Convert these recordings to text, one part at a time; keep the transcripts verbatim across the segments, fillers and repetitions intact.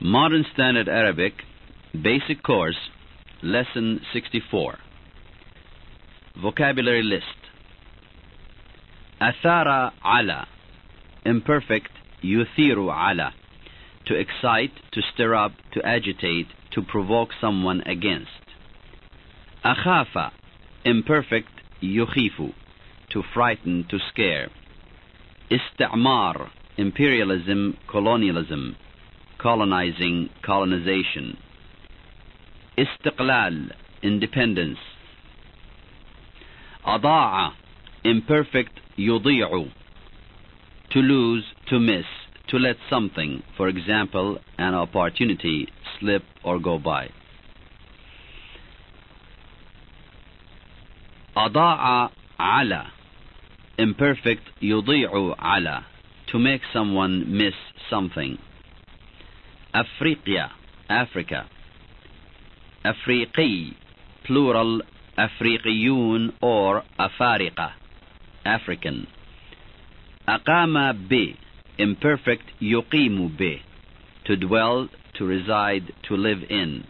Modern Standard Arabic, Basic Course, Lesson sixty-four. Vocabulary list. أثار على, imperfect, يثير على, to excite, to stir up, to agitate, to provoke someone against. أخاف, imperfect, يخيف, to frighten, to scare. استعمار, imperialism, colonialism, colonizing, colonization. استقلال, independence. أضاع, imperfect, يضيع, to lose, to miss, to let something, for example, an opportunity, slip or go by. أضاع على, imperfect, يضيع على, to make someone miss something. أفريقيا, Africa. أفريقي, plural, أفريقيون or أفارقة, African. أقام ب, imperfect, يقيم ب, to dwell, to reside, to live in.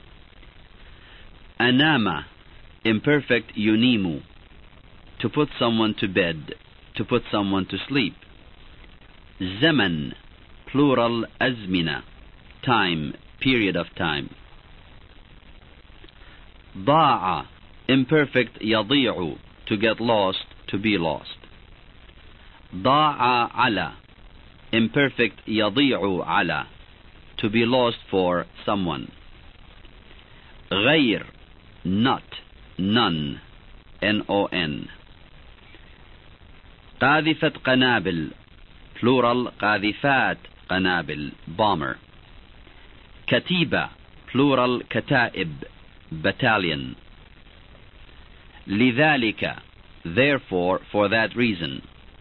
أنام, imperfect, ينيم, to put someone to bed, to put someone to sleep. زمن, plural, أزمنة, time, period of time. ضاع, imperfect, يضيع, to get lost, to be lost. ضاع على, imperfect, يضيع على, to be lost for someone. غير, not, none, N O N. قاذفة قنابل, plural, قاذفات قنابل, bomber. كتيبة, plural, كتائب, battalion. لذلك, therefore, for that reason.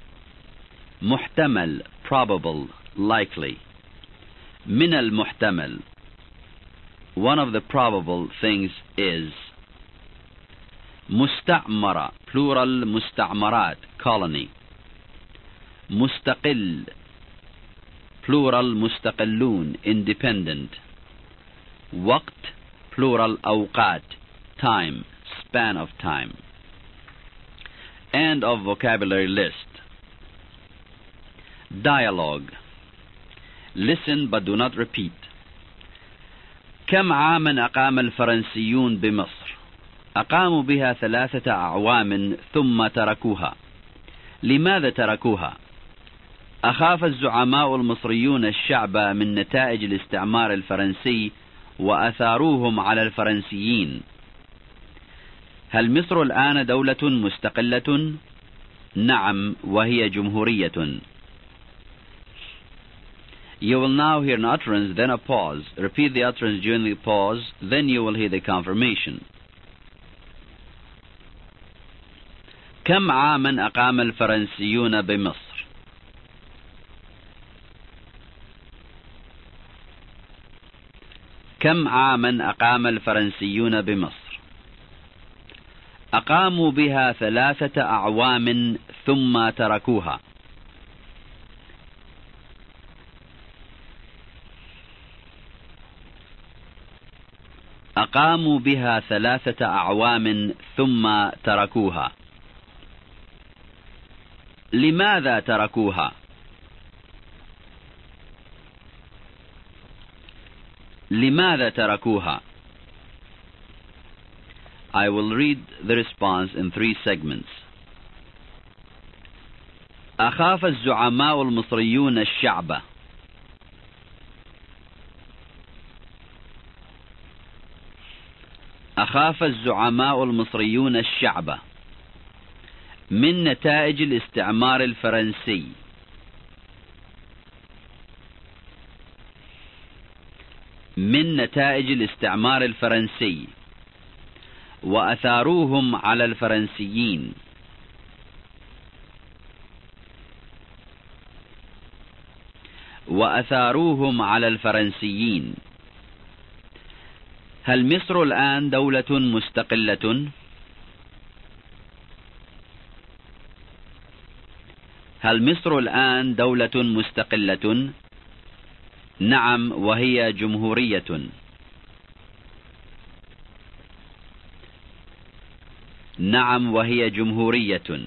محتمل, probable, likely. من المحتمل, one of the probable things is. مستعمرة, plural, مستعمرات, colony. مستقل, plural, مستقلون, independent. وقت, plural, أوقات, time, span of time. End of vocabulary list. Dialogue. Listen but do not repeat. كم عاما أقام الفرنسيون بمصر؟ أقاموا بها ثلاثة أعوام ثم تركوها. لماذا تركوها؟ أخاف الزعماء المصريون الشعب من نتائج الاستعمار الفرنسي وأثاروهم على الفرنسيين. هل مصر الآن دولة مستقلة؟ نعم، وهي جمهورية. You will now hear an utterance, then a pause. Repeat the utterance during the pause, then you will hear the confirmation. كم عاما أقام الفرنسيون بمصر؟ كم عاما أقام الفرنسيون بمصر؟ أقاموا بها ثلاثة أعوام ثم تركوها. أقاموا بها ثلاثة أعوام ثم تركوها. لماذا تركوها؟ لماذا تركوها؟ I will read the response in three segments. أخاف الزعماء المصريون الشعب. أخاف الزعماء المصريون الشعب من نتائج الاستعمار الفرنسي. من نتائج الاستعمار الفرنسي وأثاروهم على الفرنسيين. وأثاروهم على الفرنسيين. هل مصر الآن دولة مستقلة؟ هل مصر الآن دولة مستقلة؟ نعم وهي جمهورية. نعم وهي جمهورية.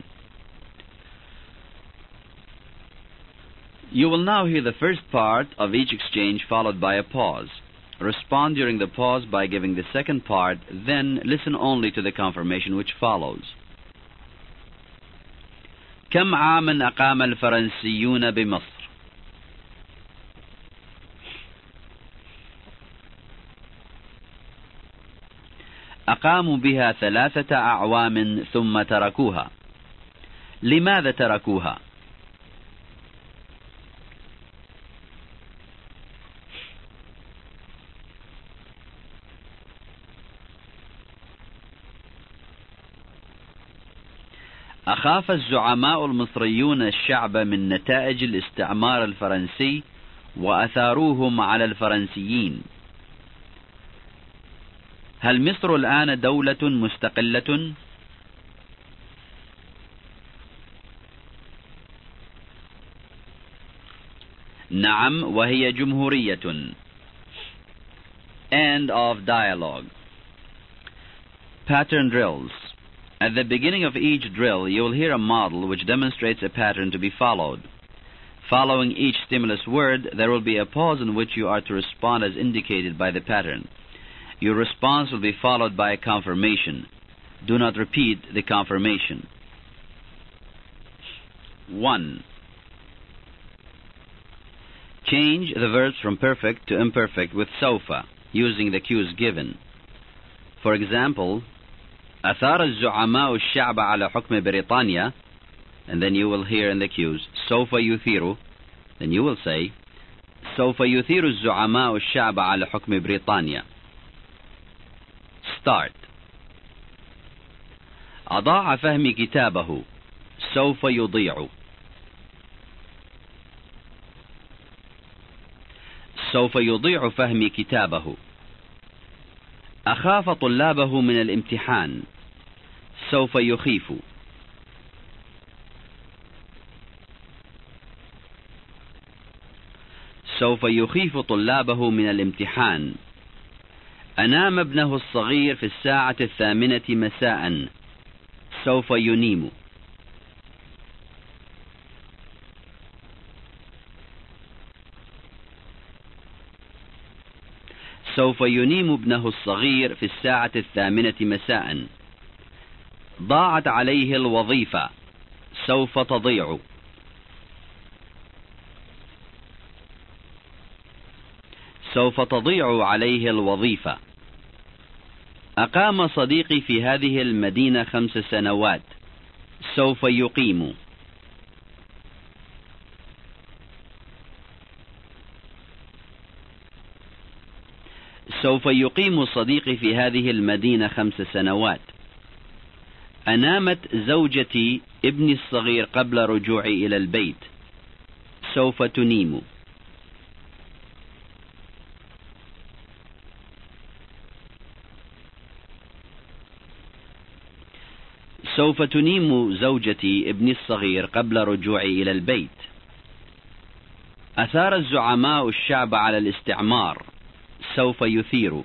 You will now hear the first part of each exchange followed by a pause. Respond during the pause by giving the second part, then listen only to the confirmation which follows. كم عاما أقام الفرنسيون بمصر؟ أقاموا بها ثلاثة أعوام ثم تركوها. لماذا تركوها؟ أخاف الزعماء المصريون الشعب من نتائج الاستعمار الفرنسي وأثاروهم على الفرنسيين. هل مصر الآن دولة مستقلة؟ نعم وهي جمهورية. End of dialogue. Pattern drills. At the beginning of each drill, you will hear a model which demonstrates a pattern to be followed. Following each stimulus word, there will be a pause in which you are to respond as indicated by the pattern. Your response will be followed by a confirmation. Do not repeat the confirmation. one. Change the verbs from perfect to imperfect with سوف, using the cues given. For example, أثار الزعماء الشعب على حكم بريطانيا, and then you will hear in the cues سوف يثير, then you will say سوف يثير الزعماء الشعب على حكم بريطانيا. Start. أضاع فهمي كتابه. سوف يضيع. سوف يضيع فهمي كتابه. أخاف طلابه من الامتحان. سوف يخيف. سوف يخيف طلابه من الامتحان. أنام ابنه الصغير في الساعة الثامنة مساء. سوف ينيم. سوف ينيم ابنه الصغير في الساعة الثامنة مساء. ضاعت عليه الوظيفة. سوف تضيع. سوف تضيع عليه الوظيفة. أقام صديقي في هذه المدينة خمس سنوات. سوف يقيم. سوف يقيم صديقي في هذه المدينة خمس سنوات. أنامت زوجتي ابني الصغير قبل رجوعي إلى البيت. سوف تنيم. سوف تنيم زوجتي ابني الصغير قبل رجوعي إلى البيت. أثار الزعماء الشعب على الاستعمار. سوف يثير.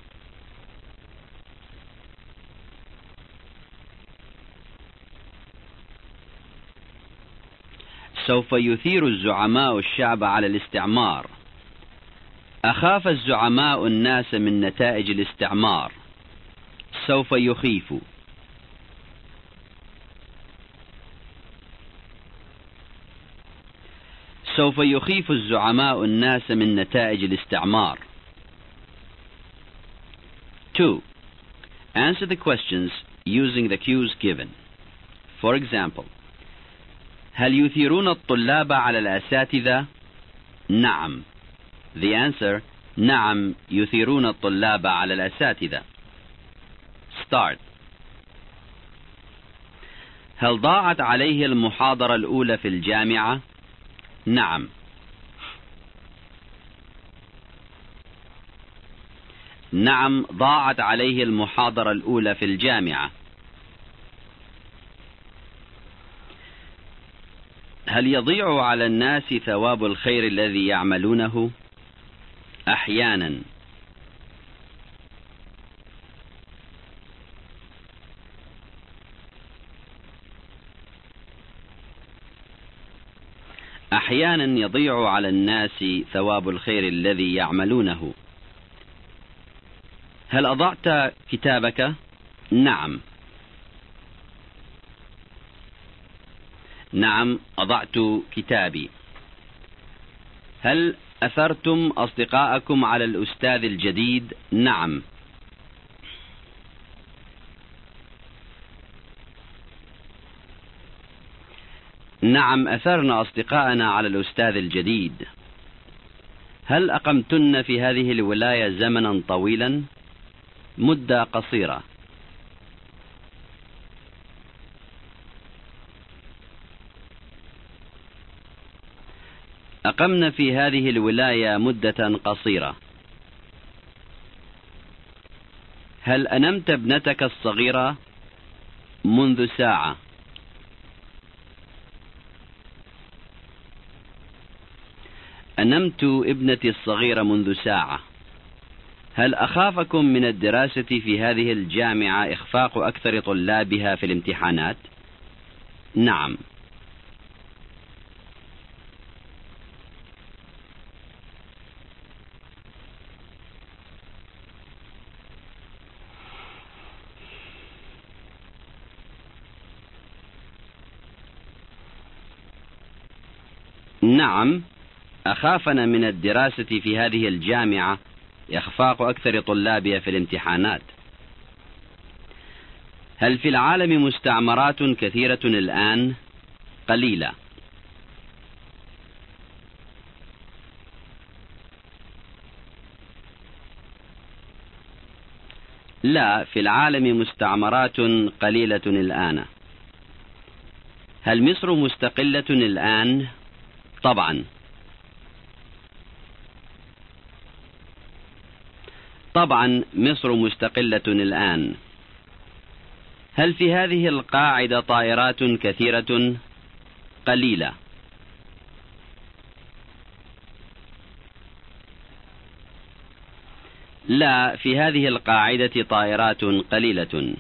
سوف يثير الزعماء الشعب على الاستعمار. أخاف الزعماء الناس من نتائج الاستعمار. سوف يخيف. سوف يخيف الزعماء الناس من نتائج الاستعمار. two. Answer the questions using the cues given. For example, هل يثيرون الطلاب على الأساتذة؟ نعم. The answer, نعم يثيرون الطلاب على الأساتذة. Start. هل ضاعت عليه المحاضرة الأولى في الجامعة؟ نعم. نعم ضاعت عليه المحاضرة الأولى في الجامعة. هل يضيع على الناس ثواب الخير الذي يعملونه؟ أحيانا. أحيانا يضيع على الناس ثواب الخير الذي يعملونه. هل أضعت كتابك؟ نعم. نعم أضعت كتابي. هل أثرتم أصدقاءكم على الأستاذ الجديد؟ نعم. نعم أثرنا أصدقاءنا على الأستاذ الجديد. هل أقمتن في هذه الولاية زمنا طويلا؟ مدة قصيرة. أقمنا في هذه الولاية مدة قصيرة. هل أنمت ابنتك الصغيرة؟ منذ ساعة. أنمت ابنتي الصغيرة منذ ساعة. هل أخافكم من الدراسة في هذه الجامعة إخفاق أكثر طلابها في الامتحانات؟ نعم. نعم أخافنا من الدراسة في هذه الجامعة إخفاق أكثر طلابها في الامتحانات. هل في العالم مستعمرات كثيرة الآن؟ قليلة. لا، في العالم مستعمرات قليلة الآن. هل مصر مستقلة الآن؟ طبعا. طبعا مصر مستقلة الآن. هل في هذه القاعدة طائرات كثيرة؟ قليلة. لا، في هذه القاعدة طائرات قليلة.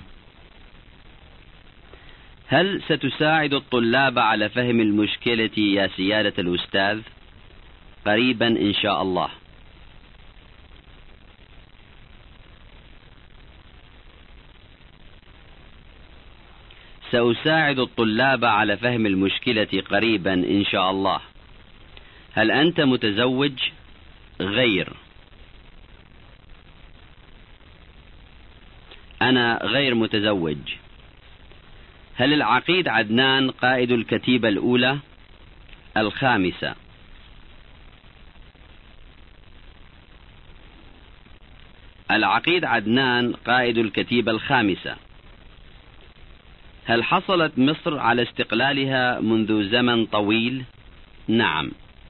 هل ستساعد الطلاب على فهم المشكلة يا سيادة الأستاذ؟ قريبا إن شاء الله. سأساعد الطلاب على فهم المشكلة قريبا إن شاء الله. هل أنت متزوج؟ غير. أنا غير متزوج. هل العقيد عدنان قائد الكتيبة الأولى؟ الخامسة. العقيد عدنان قائد الكتيبة الخامسة. هل حصلت مصر على استقلالها منذ زمن طويل؟ نعم.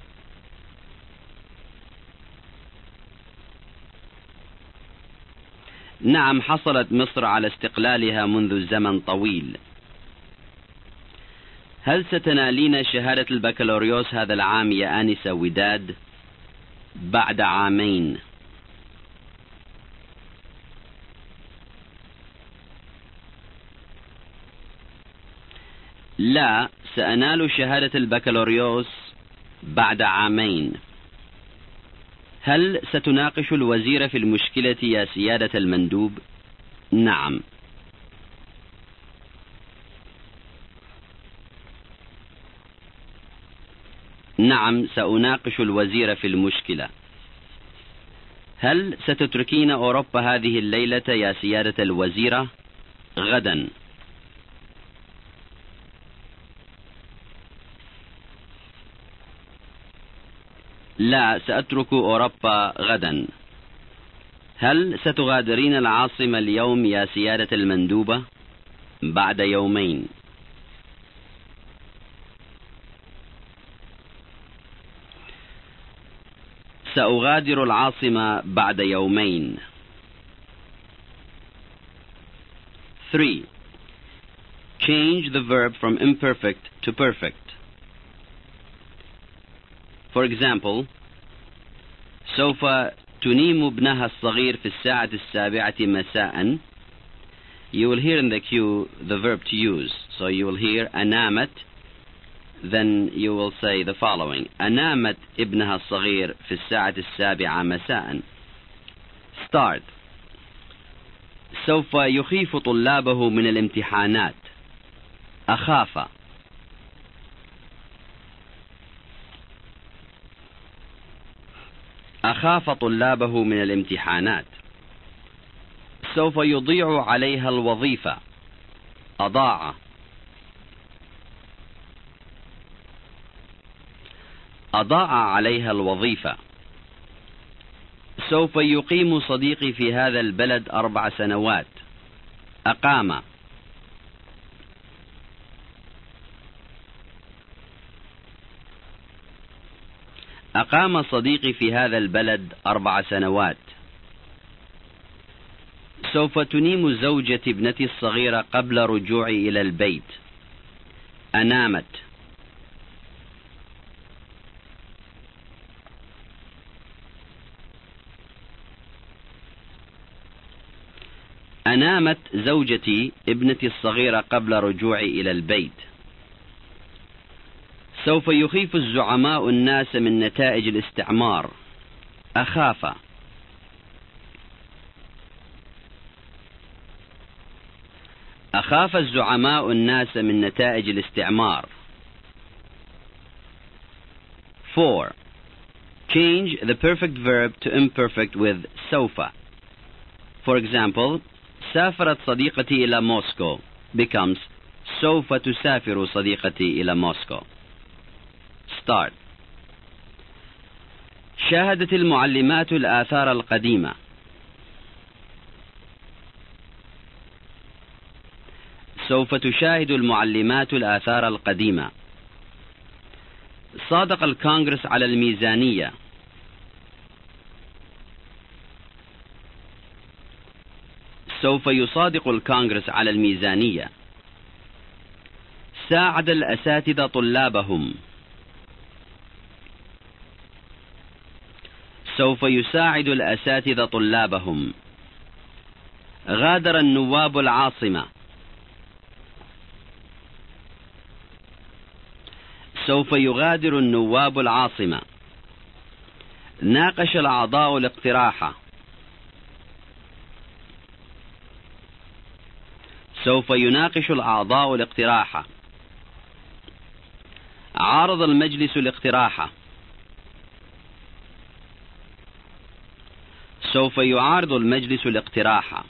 نعم حصلت مصر على استقلالها منذ زمن طويل. هل ستنالين شهادة البكالوريوس هذا العام يا آنسة وداد؟ بعد عامين. لا، سأنال شهادة البكالوريوس بعد عامين. هل ستناقش الوزير في المشكلة يا سيادة المندوب؟ نعم. نعم سأناقش الوزير في المشكلة. هل ستتركين أوروبا هذه الليلة يا سيادة الوزيرة؟ غدا. لا، سأترك أوروبا غدا. هل ستغادرين العاصمة اليوم يا سيادة المندوبة؟ بعد يومين. سأغادر العاصمة بعد يومين. three. Change the verb from imperfect to perfect. For example, سوف تنيم ابنها الصغير في الساعة السابعة مساء. You will hear in the cue the verb to use. So you will hear أنامت, then you will say the following. أنامت ابنها الصغير في الساعة السابعة مساء. Start. سوف يخيف طلابه من الامتحانات. أخاف. أخاف طلابه من الامتحانات. سوف يضيع عليها الوظيفة. أضاع. أضاع عليها الوظيفة. سوف يقيم صديقي في هذا البلد أربع سنوات. أقام. أقام صديقي في هذا البلد أربع سنوات. سوف تنيم زوجتي ابنتي الصغيرة قبل رجوعي إلى البيت. أنامت. أنامت زوجتي ابنتي الصغيرة قبل رجوعي إلى البيت. سوف يخيف الزعماء الناس من نتائج الاستعمار. أخاف. أخاف الزعماء الناس من نتائج الاستعمار. four. Change the perfect verb to imperfect with سوف. For example, سافرت صديقتي إلى موسكو becomes سوف تسافر صديقتي إلى موسكو. Start. شاهدت المعلمات الآثار القديمة. سوف تشاهد المعلمات الآثار القديمة. صادق الكونغرس على الميزانية. سوف يصادق الكونغرس على الميزانية. ساعد الأساتذة طلابهم. سوف يساعد الأساتذة طلابهم. غادر النواب العاصمة. سوف يغادر النواب العاصمة. ناقش الأعضاء الاقتراح. سوف يناقش الأعضاء الاقتراح. عارض المجلس الاقتراح. سوف يعارض المجلس الاقتراح.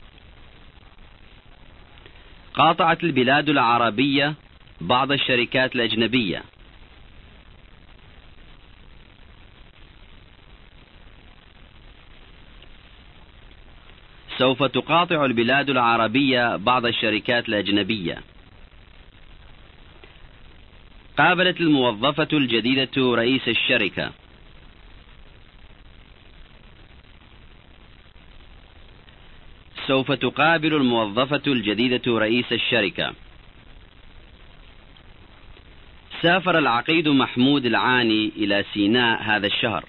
قاطعت البلاد العربية بعض الشركات الأجنبية. سوف تقاطع البلاد العربية بعض الشركات الأجنبية. قابلت الموظفة الجديدة رئيس الشركة. سوف تقابل الموظفة الجديدة رئيس الشركة. سافر العقيد محمود العاني إلى سيناء هذا الشهر.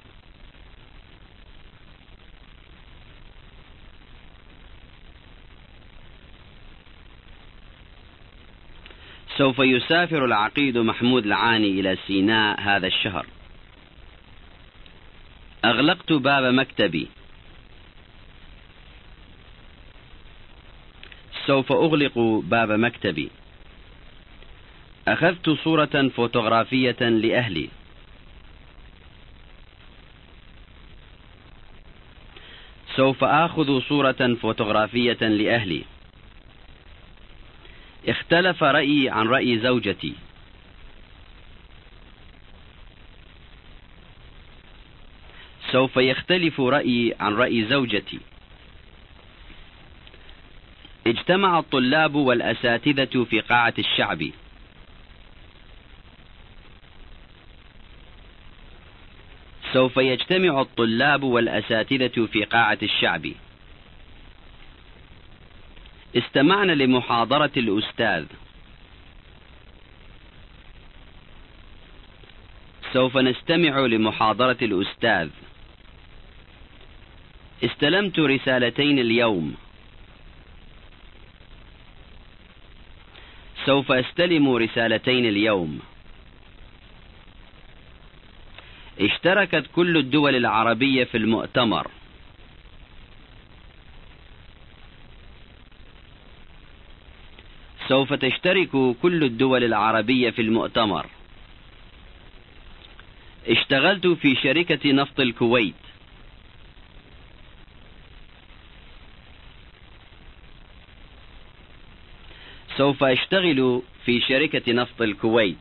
سوف يسافر العقيد محمود العاني إلى سيناء هذا الشهر. أغلقت باب مكتبي. سوف أغلق باب مكتبي. أخذت صورة فوتوغرافية لأهلي. سوف آخذ صورة فوتوغرافية لأهلي. اختلف رأيي عن رأي زوجتي. سوف يختلف رأيي عن رأي زوجتي. اجتمع الطلاب والأساتذة في قاعة الشعب. سوف يجتمع الطلاب والأساتذة في قاعة الشعب. استمعنا لمحاضرة الأستاذ. سوف نستمع لمحاضرة الأستاذ. استلمت رسالتين اليوم. سوف أستلم رسالتين اليوم. اشتركت كل الدول العربية في المؤتمر. سوف تشترك كل الدول العربية في المؤتمر. اشتغلت في شركة نفط الكويت. سوف أشتغل في شركة نفط الكويت.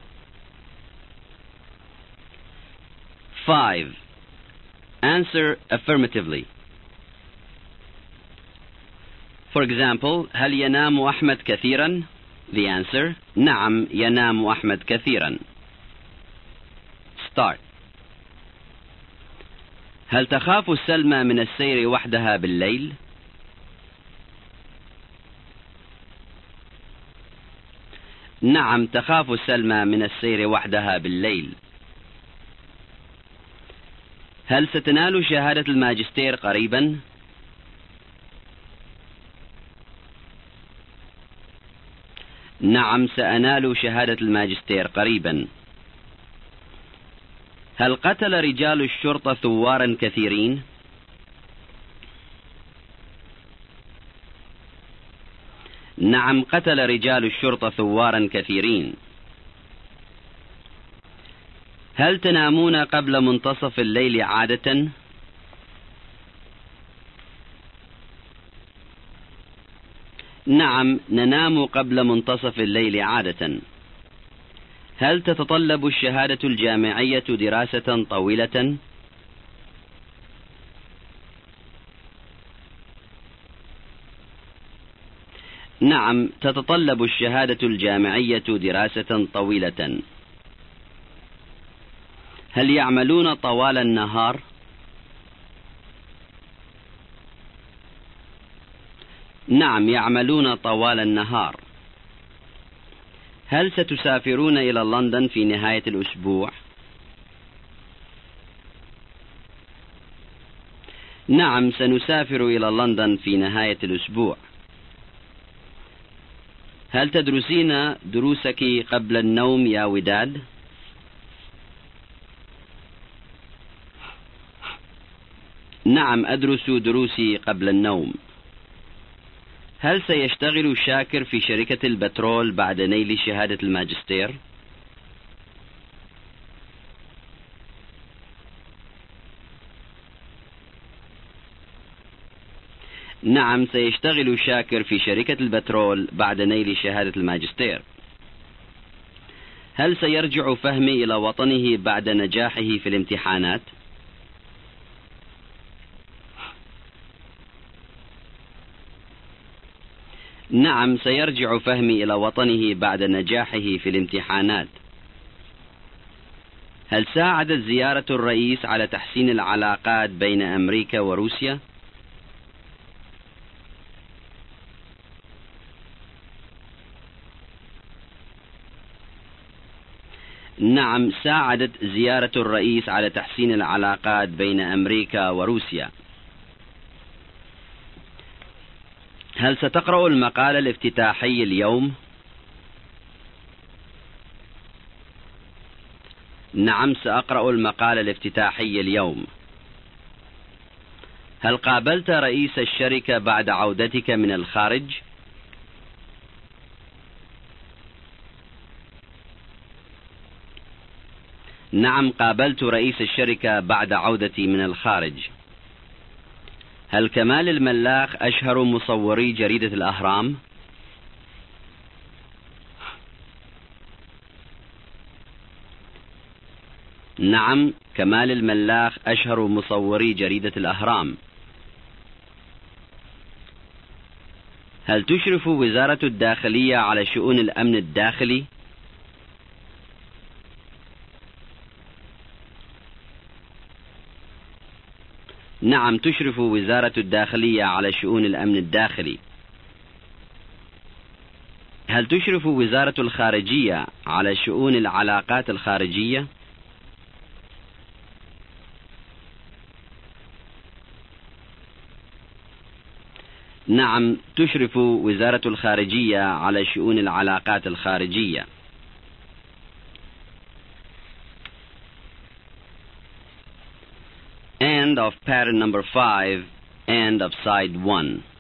five. Answer affirmatively. For example, هل ينام أحمد كثيرا؟ The answer: نعم ينام أحمد كثيرا. Start. هل تخاف سلمى من السير وحدها بالليل؟ نعم تخاف سلمى من السير وحدها بالليل. هل ستنال شهادة الماجستير قريبا؟ نعم سأنال شهادة الماجستير قريبا. هل قتل رجال الشرطة ثوارا كثيرين؟ نعم قتل رجال الشرطة ثوارا كثيرين. هل تنامون قبل منتصف الليل عادة؟ نعم ننام قبل منتصف الليل عادة. هل تتطلب الشهادة الجامعية دراسة طويلة؟ نعم تتطلب الشهادة الجامعية دراسة طويلة. هل يعملون طوال النهار؟ نعم يعملون طوال النهار. هل ستسافرون إلى لندن في نهاية الأسبوع؟ نعم سنسافر إلى لندن في نهاية الأسبوع. هل تدرسين دروسك قبل النوم يا وداد؟ نعم أدرس دروسي قبل النوم. هل سيشتغل شاكر في شركة البترول بعد نيل شهادة الماجستير؟ نعم سيشتغل شاكر في شركة البترول بعد نيل شهادة الماجستير. هل سيرجع فهمي إلى وطنه بعد نجاحه في الامتحانات؟ نعم سيرجع فهمي إلى وطنه بعد نجاحه في الامتحانات. هل ساعدت زيارة الرئيس على تحسين العلاقات بين أمريكا وروسيا؟ نعم ساعدت زيارة الرئيس على تحسين العلاقات بين أمريكا وروسيا. هل ستقرأ المقال الافتتاحي اليوم؟ نعم سأقرأ المقال الافتتاحي اليوم. هل قابلت رئيس الشركة بعد عودتك من الخارج؟ نعم قابلت رئيس الشركة بعد عودتي من الخارج. هل كمال الملاخ أشهر مصوري جريدة الأهرام؟ نعم كمال الملاخ أشهر مصوري جريدة الأهرام. هل تشرف وزارة الداخلية على شؤون الأمن الداخلي؟ نعم تشرف وزارة الداخلية على شؤون الأمن الداخلي. هل تشرف وزارة الخارجية على شؤون العلاقات الخارجية؟ نعم، تشرف وزارة الخارجية على شؤون العلاقات الخارجية. End of pattern number five, end of side one.